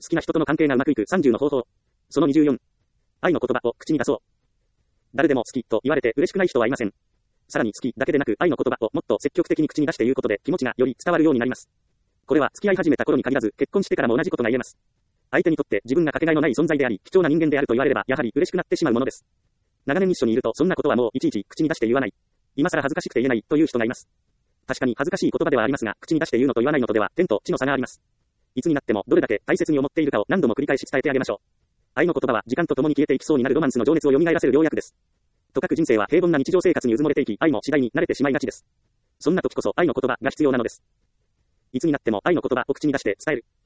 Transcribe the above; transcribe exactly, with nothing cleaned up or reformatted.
好きな人との関係がうまくいくさんじゅうの方法。そのにじゅうよん。愛の言葉を口に出そう。誰でも好きと言われて嬉しくない人はいません。さらに好きだけでなく愛の言葉をもっと積極的に口に出して言うことで気持ちがより伝わるようになります。これは付き合い始めた頃に限らず結婚してからも同じことが言えます。相手にとって自分がかけがえのない存在であり貴重な人間であると言われればやはり嬉しくなってしまうものです。長年一緒にいるとそんなことはもういちいち口に出して言わない。今更恥ずかしくて言えないという人がいます。確かに恥ずかしい言葉ではありますが口に出して言うのと言わないのとでは天と地の差があります。いつになってもどれだけ大切に思っているかを何度も繰り返し伝えてあげましょう。愛の言葉は時間とともに消えていきそうになるロマンスの情熱を蘇らせる良薬です。とかく人生は平凡な日常生活にうずもれていき愛も次第に慣れてしまいがちです。そんな時こそ愛の言葉が必要なのです。いつになっても愛の言葉を口に出して伝える。